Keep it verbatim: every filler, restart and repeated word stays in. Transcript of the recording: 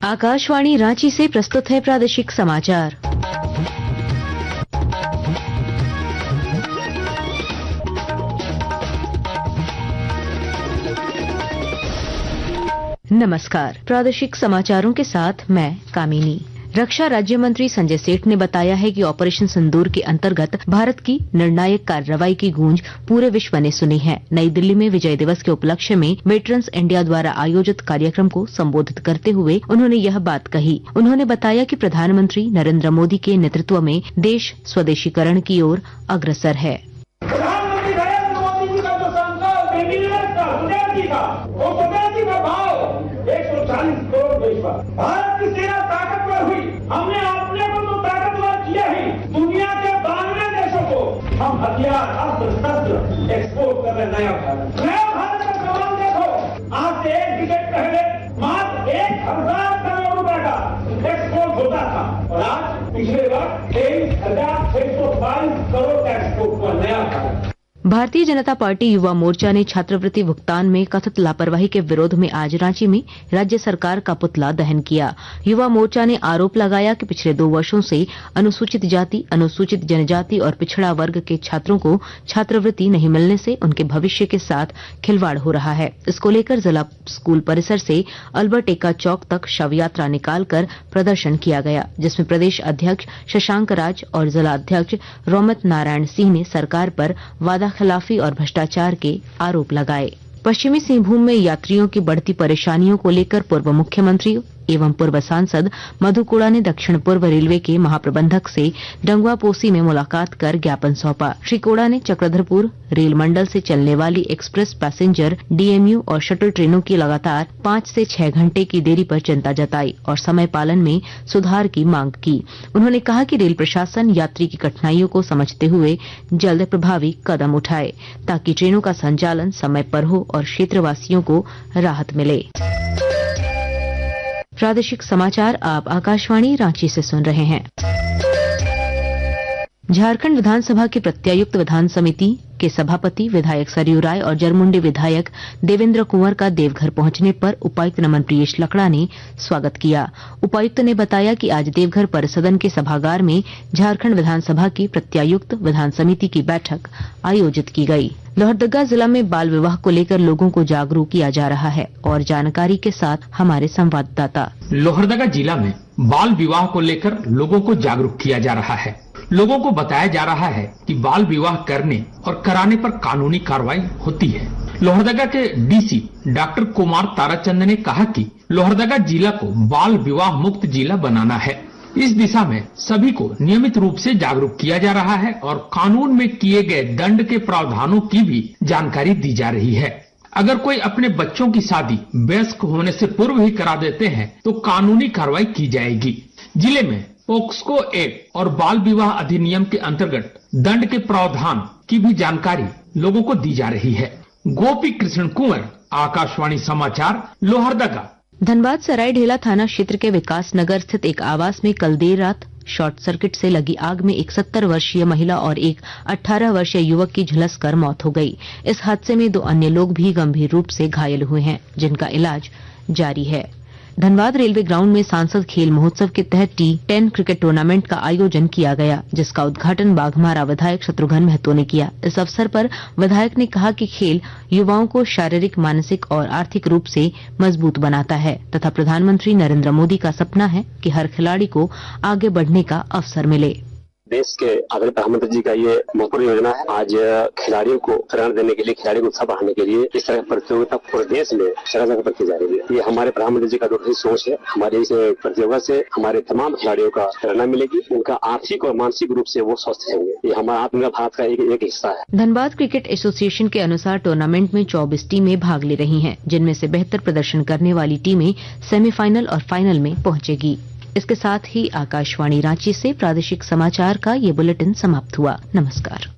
आकाशवाणी रांची से प्रस्तुत है प्रादेशिक समाचार। नमस्कार, प्रादेशिक समाचारों के साथ मैं कामिनी। रक्षा राज्य मंत्री संजय सेठ ने बताया है कि ऑपरेशन सिंदूर के अंतर्गत भारत की निर्णायक कार्रवाई की गूंज पूरे विश्व ने सुनी है। नई दिल्ली में विजय दिवस के उपलक्ष्य में वेटरन्स इंडिया द्वारा आयोजित कार्यक्रम को संबोधित करते हुए उन्होंने यह बात कही। उन्होंने बताया कि प्रधानमंत्री नरेंद्र मोदी के नेतृत्व में देश स्वदेशीकरण की ओर अग्रसर है। प्रधानमंत्री नरेंद्र मोदी जी का जो संकल्प एक सौ चालीस करोड़ देश पर भारत की सेना ताकतवर हुई। हमने अपने को तो ताकतवर किया ही, दुनिया के बानवे देशों को हम हथियार अस्त्र शस्त्र एक्सपोर्ट कर रहे। नया भारत नया भारत का कमाल देखो, आज से एक डिकेड पहले मात्र एक हजार करोड़ रुपए का एक्सपोर्ट होता था और आज पिछले वर्ष तेईस हजार छह सौ बाईस करोड़ का एक्सपोर्ट हुआ। नया भारत। भारतीय जनता पार्टी युवा मोर्चा ने छात्रवृत्ति भुगतान में कथित लापरवाही के विरोध में आज रांची में राज्य सरकार का पुतला दहन किया। युवा मोर्चा ने आरोप लगाया कि पिछले दो वर्षों से अनुसूचित जाति, अनुसूचित जनजाति और पिछड़ा वर्ग के छात्रों को छात्रवृत्ति नहीं मिलने से उनके भविष्य के साथ खिलवाड़ हो रहा है। इसको लेकर जिला स्कूल परिसर से अल्बर्ट एक्का चौक तक शव यात्रा निकालकर प्रदर्शन किया गया, जिसमें प्रदेश अध्यक्ष शशांक राज और जिला अध्यक्ष रोमित नारायण सिंह ने सरकार पर वादा खिलाफी और भ्रष्टाचार के आरोप लगाए। पश्चिमी सिंहभूम में यात्रियों की बढ़ती परेशानियों को लेकर पूर्व मुख्यमंत्री एवं पूर्व सांसद मधु कोड़ा ने दक्षिण पूर्व रेलवे के महाप्रबंधक से डंगवा पोसी में मुलाकात कर ज्ञापन सौंपा। श्री कोड़ा ने चक्रधरपुर रेल मंडल से चलने वाली एक्सप्रेस पैसेंजर, डीएमयू और शटल ट्रेनों की लगातार पांच से छह घंटे की देरी पर चिंता जताई और समय पालन में सुधार की मांग की। उन्होंने कहा कि रेल प्रशासन यात्री की कठिनाइयों को समझते हुए जल्द प्रभावी कदम उठाए ताकि ट्रेनों का संचालन समय पर हो और क्षेत्रवासियों को राहत मिले। प्रादेशिक समाचार आप आकाशवाणी रांची से सुन रहे हैं। झारखंड विधानसभा की प्रत्यायुक्त विधान समिति के सभापति विधायक सरयू राय और जरमुंडी विधायक देवेंद्र कुंवर का देवघर पहुंचने पर उपायुक्त नमन प्रियेश लकड़ा ने स्वागत किया। उपायुक्त ने बताया कि आज देवघर परिसदन के सभागार में झारखंड विधानसभा की प्रत्यायुक्त विधान समिति की बैठक आयोजित की गई। लोहरदगा जिला में बाल विवाह को लेकर लोगों को जागरूक किया जा रहा है और जानकारी के साथ हमारे संवाददाता। लोहरदगा जिला में बाल विवाह को लेकर लोगों को जागरूक किया जा रहा है। लोगों को बताया जा रहा है कि बाल विवाह करने और कराने पर कानूनी कार्रवाई होती है। लोहरदगा के डीसी डॉक्टर कुमार ताराचंद ने कहा कि लोहरदगा जिला को बाल विवाह मुक्त जिला बनाना है। इस दिशा में सभी को नियमित रूप से जागरूक किया जा रहा है और कानून में किए गए दंड के प्रावधानों की भी जानकारी दी जा रही है। अगर कोई अपने बच्चों की शादी वयस्क होने से पूर्व ही करा देते हैं तो कानूनी कार्रवाई की जाएगी। जिले में पोक्सो एक्ट और बाल विवाह अधिनियम के अंतर्गत दंड के प्रावधान की भी जानकारी लोगों को दी जा रही है। गोपी कृष्ण कुंवर, आकाशवाणी समाचार, लोहरदगा। धनबाद सरायढेला थाना क्षेत्र के विकास नगर स्थित एक आवास में कल देर रात शॉर्ट सर्किट से लगी आग में एक सत्तर वर्षीय महिला और एक अठारह वर्षीय युवक की झुलसकर मौत हो गई। इस हादसे में दो अन्य लोग भी गंभीर रूप से घायल हुए हैं, जिनका इलाज जारी है। धनबाद रेलवे ग्राउंड में सांसद खेल महोत्सव के तहत टी टेन क्रिकेट टूर्नामेंट का आयोजन किया गया, जिसका उद्घाटन बाघमारा विधायक शत्रुघ्न महतो ने किया। इस अवसर पर विधायक ने कहा कि खेल युवाओं को शारीरिक, मानसिक और आर्थिक रूप से मजबूत बनाता है तथा प्रधानमंत्री नरेंद्र मोदी का सपना है कि हर खिलाड़ी को आगे बढ़ने का अवसर मिले। देश के आदरणीय प्रधानमंत्री जी का ये महत्वपूर्ण योजना है। आज खिलाड़ियों को प्रेरणा देने के लिए, खिलाड़ियों को उत्साह बढ़ाने के लिए इस तरह की प्रतियोगिता पूरे देश में जगह जगह पर की जा रही है। ये हमारे प्रधानमंत्री जी का दूरदर्शी सोच है। हमारे इस प्रतियोगिता से हमारे तमाम खिलाड़ियों का प्रेरणा मिलेगी, उनका आर्थिक और मानसिक रूप से वो स्वस्थ रहेंगे। ये हमारा आत्मनिर्भर भारत का एक, एक हिस्सा है। धनबाद क्रिकेट एसोसिएशन के अनुसार टूर्नामेंट में चौबीस टीमें भाग ले रही हैं, जिनमें से बेहतर प्रदर्शन करने वाली टीमें सेमीफाइनल और फाइनल में पहुंचेगी। इसके साथ ही आकाशवाणी रांची से प्रादेशिक समाचार का ये बुलेटिन समाप्त हुआ। नमस्कार।